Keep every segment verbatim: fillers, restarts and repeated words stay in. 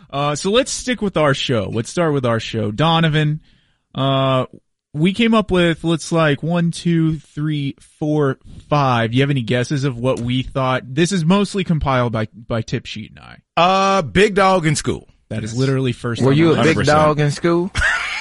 Uh, so let's stick with our show. Let's start with our show. Donovan, uh, we came up with, let's like one, two, three, four, five. Do you have any guesses of what we thought? This is mostly compiled by, by Tip Sheet and I. Uh, big dog in school. That is literally first. Were you a one hundred percent big dog in school?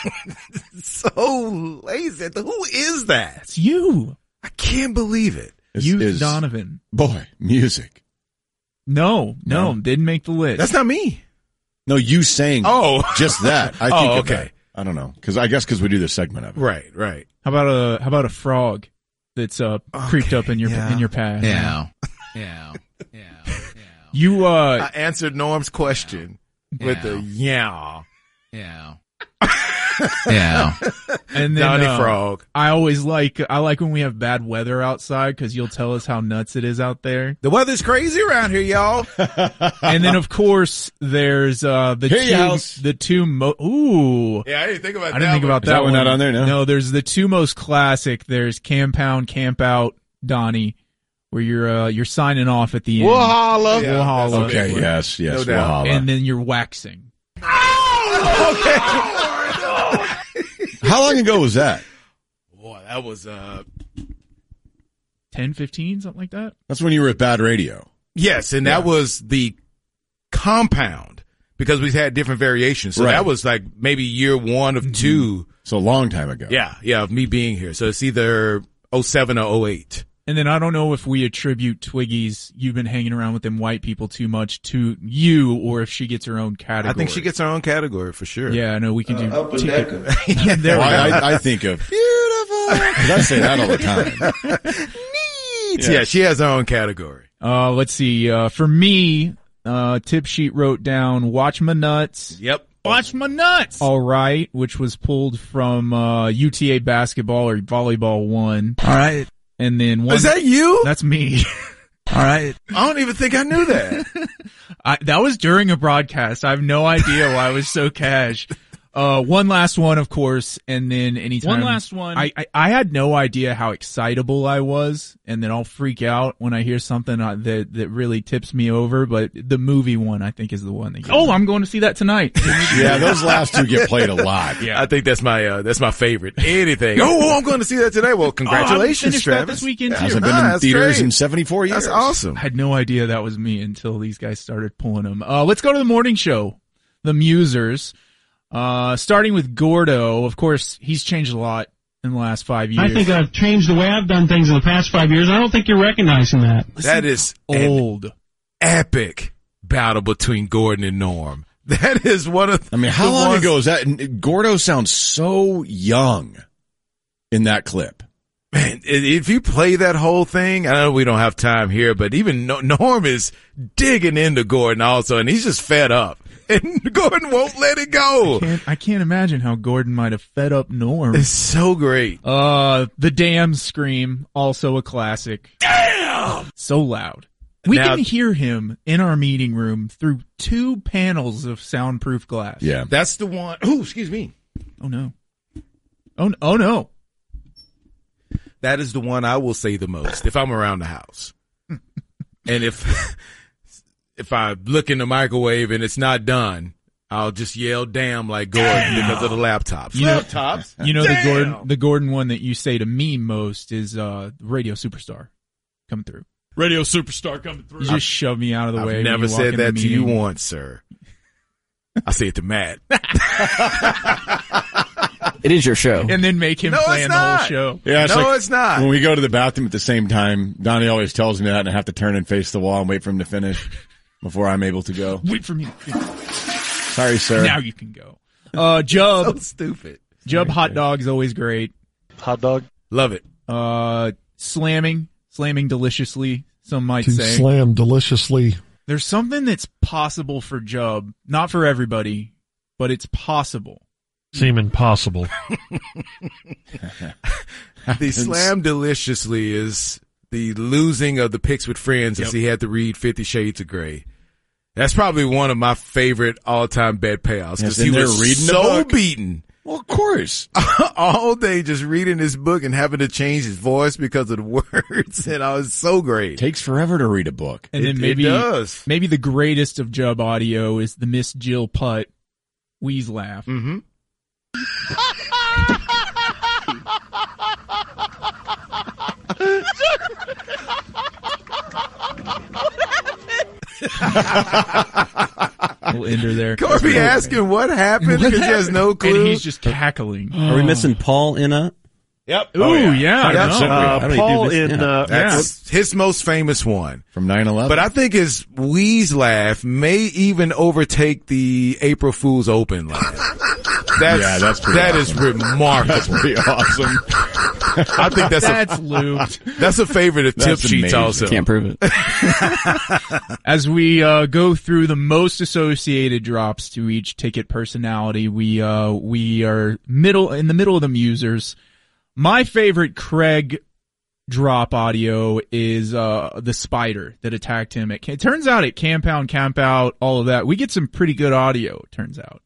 So lazy. Who is that? It's you. I can't believe it. Is- You, is- Donovan. Boy, music. No, no, No. didn't make the list. That's not me. No, you saying Oh. just that. I Oh, think of okay. that. I don't know. Cause I guess cause we do this segment of it. Right, right. How about a, how about a frog that's, uh, creeped up in your, yeah. in your path? Yeah. Yeah. Yeah. Yeah. You, uh, I answered Norm's question with the yeah. Yeah. Yeah. and then, Donnie uh, Frog. I always like, I like when we have bad weather outside because you'll tell us how nuts it is out there. The weather's crazy around here, y'all. And then, of course, there's, uh, the Hey, two, house. the two mo- ooh. Yeah, I didn't think about I didn't think about Is that, that one not on there? No? No, there's the two most classic. There's Camp Pound, Camp Out, Donnie, where you're, uh, you're signing off at the end. We'll holla. Yeah, We'll holla. that's Okay. one. Yes. Yes. No doubt. Wahala. And then you're waxing. How long ago was that? Boy, that was, uh, ten, fifteen, something like that. That's when you were at Bad Radio. yes, and that was the compound because we had different variations. So Right. that was like maybe year one of two. So a long time ago. Yeah, yeah, of me being here. So it's either oh seven or oh eight. And then I don't know if we attribute Twiggy's, you've been hanging around with them white people too much to you, or if she gets her own category. I think she gets her own category for sure. Yeah, I know we can do. Uh, Upper t- Decker. yeah, there Well, we go. I, I think of beautiful. 'Cause I say that all the time. Yeah. yeah, she has her own category. Uh, let's see. Uh, for me, uh, Tip Sheet wrote down "Watch My Nuts." Yep. Watch my nuts. All right, which was pulled from uh, U T A basketball or volleyball one. All right. And then one. Is that you? That's me. All right. I don't even think I knew that. I, that was during a broadcast. I have no idea why I was so cash. Uh, one last one, of course, and then anytime. One last one. I, I, I had no idea how excitable I was, and then I'll freak out when I hear something uh, that, that really tips me over, but the movie one, I think, is the one that gets Oh, me. I'm going to see that tonight. Yeah, those last two get played a lot. Yeah, I think that's my uh, that's my favorite. Anything. Oh, I'm going to see that today. Well, congratulations, oh, that Travis. this weekend It too. hasn't been Ah, in that's theaters great. in seventy-four years. That's awesome. I had no idea that was me until these guys started pulling them. Uh, let's go to the morning show. The Musers. Uh, starting with Gordo. Of course, he's changed a lot in the last five years. I think I've changed the way I've done things in the past five years. I don't think you're recognizing that. That is an old. epic battle between Gordon and Norm. That is one of. I mean, how the long ones- ago is that? And Gordo sounds so young in that clip. Man, i- if you play that whole thing, I know we don't have time here, but even No- Norm is digging into Gordon also, and he's just fed up. And Gordon won't let it go. Can't, I can't imagine how Gordon might have fed up Norm. It's so great. Uh, the damn scream, also a classic. Damn! So loud. We Now- can hear him in our meeting room through two panels of soundproof glass. Yeah. That's the one. Oh, excuse me. Oh no. Oh, oh no. That is the one I will say the most if I'm around the house. And if if I look in the microwave and it's not done, I'll just yell damn like Gordon because of the laptops. You know- laptops? You know, the Damn! Gordon, the Gordon one that you say to me most is, uh, Radio Superstar coming through. Radio Superstar coming through. You just shove me out of the way. I've when never you walk said in the that to you meeting. once, sir. I say it to Matt. It is your show. And then make him No, plan it's the whole not. show. Yeah, it's No, like it's not. When we go to the bathroom at the same time, Donnie always tells me that, and I have to turn and face the wall and wait for him to finish before I'm able to go. Wait for me to finish. Sorry, sir. Now you can go. Uh, Jub. So stupid. Jub hot dog's always great. Hot dog. Love it. Uh, slamming, slamming deliciously, some might To say. slam deliciously. There's something that's possible for Jub, not for everybody, but it's possible. Seem impossible. The slam deliciously is the losing of the picks with friends as Yep. he had to read Fifty Shades of Grey. That's probably one of my favorite all-time bet payouts because Yes, he and they're was reading the so book. beaten Well, of course. All day just reading this book and having to change his voice because of the words. And I was so great. It takes forever to read a book. And then It- maybe it does. maybe the greatest of Jub audio is the Miss Jill Putt wheeze laugh. Mm-hmm. We'll end her there. Corby asking what happened because he has no clue. And he's just cackling. Are we missing Paul in a? Yep. Ooh, Oh, yeah. yeah. I know. percent. How Uh, do we do Paul this? in Yeah. uh, That's his most famous one. From nine eleven. But I think his wheeze laugh may even overtake the April Fool's Open laugh. That's, Yeah, that's pretty that is awesome. remarkable. That's pretty awesome. I think that's That's a lubed. that's a favorite of Tip That's Sheets amazing. also. Can't prove it. As we uh, go through the most associated drops to each ticket personality, we uh, we are middle in the middle of the musers. My favorite Craig drop audio is uh, the spider that attacked him. At, it turns out at Camp Pound, Camp Out, all of that, we get some pretty good audio. It turns out.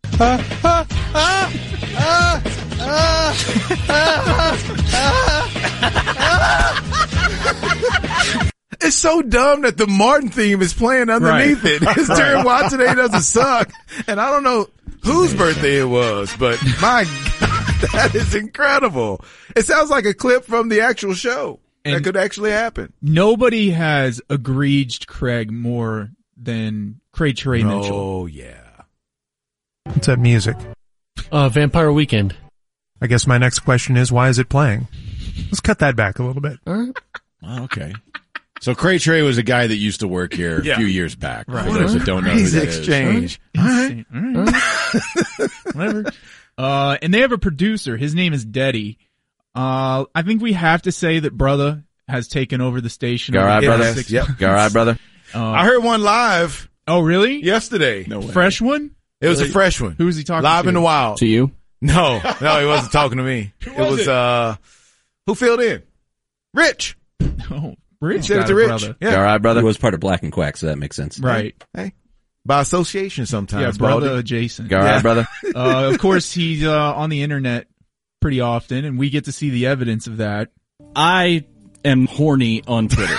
It's so dumb that the Martin theme is playing underneath Right. it. Because Terry Watson doesn't suck. And I don't know whose birthday it was, but my God, that is incredible. It sounds like a clip from the actual show. And- that could actually happen. Nobody has egreged Craig more than Craig Trey Mitchell. Oh, yeah. What's that music? uh, Vampire Weekend. I guess my next question is, why is it playing? Let's cut that back a little bit. Oh, okay. So Cray Trey was a guy that used to work here a Yeah. few years back. Right. For those that don't know who Crazy that is. exchange. Insane. All right. Whatever. Uh, and they have a producer. His name is Deddy. Uh, I think we have to say that Brother has taken over the station. All right, over the brother. past six Yep. months. All right, brother. Uh, I heard one live oh, really? yesterday. No way. Fresh one? It was a fresh one. Who was he talking Live to? in the wild. To you. No, no, he wasn't talking to me. It was, uh, who filled in? Rich. Oh, Rich Said it got to a Rich. brother. Yeah. All right, He brother. was part of Black and Quack, so that makes sense. Right. Hey, by association sometimes. Yeah, Baldy. brother adjacent. All right, brother. Uh, of course, he's uh, on the internet pretty often, and we get to see the evidence of that. I am horny on Twitter.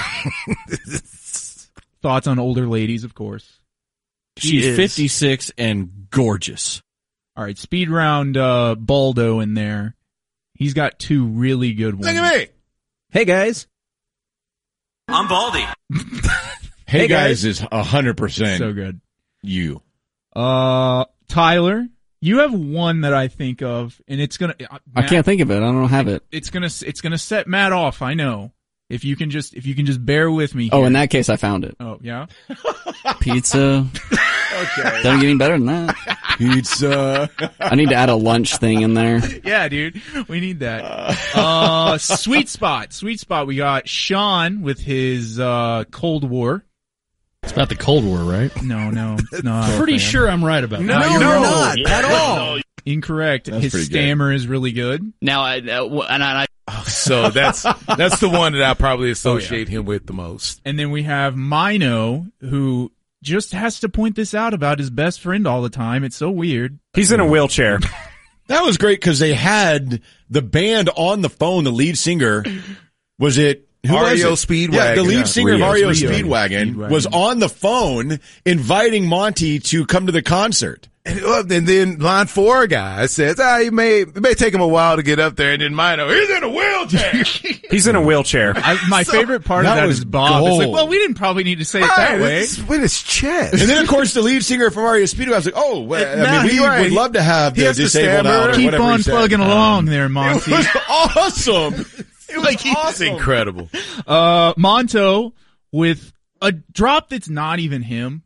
Thoughts on older ladies, of course. She's is. fifty-six and gorgeous. All right, speed round uh, Baldo in there. He's got two really good ones. Look at me. Hey guys. I'm Baldy. Hey, Hey, guys, is a hundred percent So good. you. Uh, Tyler, you have one that I think of, and it's gonna. Uh, I Matt, can't think of it. I don't have it. It's gonna. It's gonna set Matt off. I know. If you can just, if you can just bear with me. Oh, here. in that case, I found it. Oh, yeah. Pizza. Okay. Doesn't get any better than that. Pizza. I need to add a lunch thing in there. Yeah, dude. We need that. Uh, sweet spot. Sweet spot. We got Sean with his, uh, Cold War. It's about the Cold War, right? No, no, it's not. Pretty sure I'm right about No, that. you're no, not at all. Incorrect. That's His pretty good. stammer is really good. Now, I, uh, w- and I, So that's that's the one that I probably associate him with the most. And then we have Mino, who just has to point this out about his best friend all the time. It's so weird. He's in a wheelchair. That was great because they had the band on the phone. The lead singer was it who R E O was it? Speedwagon. Yeah, the lead Yeah. singer of Rio. R E O Rio. Speedwagon, Speedwagon. was on the phone inviting Monty to come to the concert. And, uh, and then line four guy says, ah, he may, it may take him a while to get up there. And then Mino, he's in a wheelchair. He's in a wheelchair. I, my favorite part of that that was is Bob. It's like, gold. well, we didn't probably need to say it that Right, way. it's with his chest. And then, of course, the lead singer from R E O Speedwagon was like, "Oh, well, I Nah, mean, we you're right. would love to have He the has to disabled stammer. out." or Keep whatever he on said. plugging Um, along there, Monty. It was awesome. It was It's awesome. incredible. Uh, Monto with a drop that's not even him,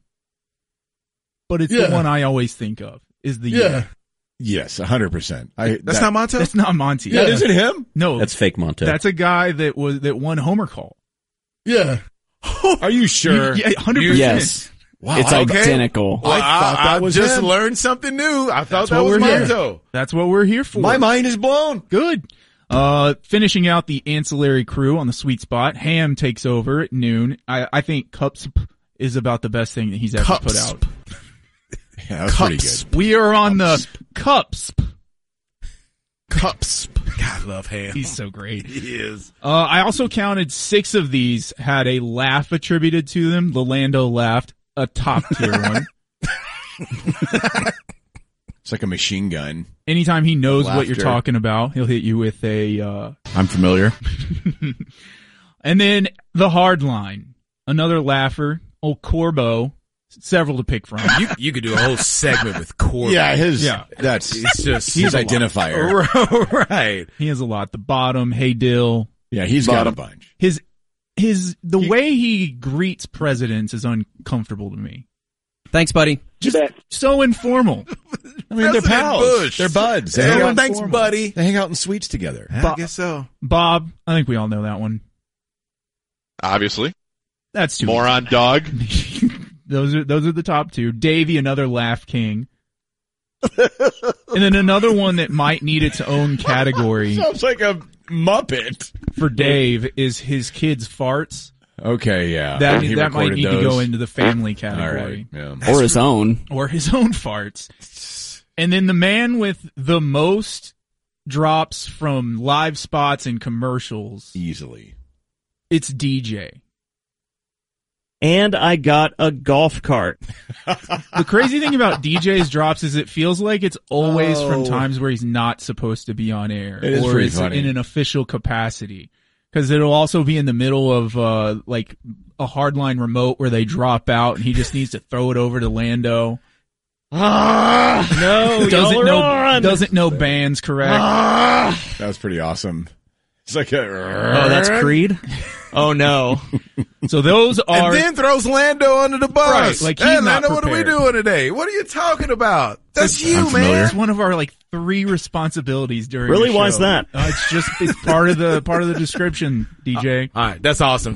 but it's Yeah. the one I always think of. Is the Yeah. Yes, a hundred percent. I That's that, not Monto? That's not Monty. That isn't him. No, That's fake Monte. that's a guy that was that won Homer Call. Yeah. Are you sure? Yeah, hundred percent. Yes. Wow. It's okay. identical. Well, I thought that was just him. learned something new. I thought That's that what was we're here. Monto. That's what we're here for. My mind is blown. Good. Uh, finishing out the ancillary crew on the sweet spot. Ham takes over at noon. I, I think Cups is about the best thing that he's ever Cups. put out. Yeah, that was pretty good. We are on the Cups. Cups. God, I love Ham. He's so great. He is. Uh, I also counted six of these had a laugh attributed to them. The Lando laughed, a top tier one. It's like a machine gun. Anytime he knows what you're Laughter. talking about, he'll hit you with a, uh, I'm familiar. and then the hard line. Another laugher, old Corbo. Several to pick from. You, you could do a whole segment with Corbo. Yeah, his, Yeah. that's It's just his identifier. right. He has a lot. The bottom, Hey Dill. Yeah, he's got a bunch. His, his, the way he greets presidents is uncomfortable to me. Thanks, buddy. Just so informal. I mean, they're President pals. Bush. They're buds. They Yeah, hang out thanks, in- buddy. They hang out in suites together. I guess so. Bob, I think we all know that one. Obviously. That's too Moron dog. Those are those are the top two. Davey, another laugh king. And then another one that might need its own category Sounds like a Muppet. for Dave is his kids' farts. Okay, yeah. That He that might recorded need to those. go into the family All category. right, yeah. Or his own. Or his own farts. And then the man with the most drops from live spots and commercials, Easily. it's D J. And I got a golf cart. The crazy thing about D J's drops is it feels like it's always Oh. from times where he's not supposed to be on air, It is or pretty it's funny. in an official capacity. Because it'll also be in the middle of uh like a hardline remote where they drop out, and he just needs to throw it over to Lando. Ah, no, doesn't y'all are know on. doesn't know bands correct. Ah. That was pretty awesome. It's like a. Oh, that's Creed? Oh, no. So those are And then throws Lando under the bus. Right, like he's hey, not Lando, what are we prepared. doing today? What are you talking about? That's you, man. It's one of our like three responsibilities during. Really? the Why's show. that? Uh, it's just it's part of the part of the description, D J. All right, that's awesome.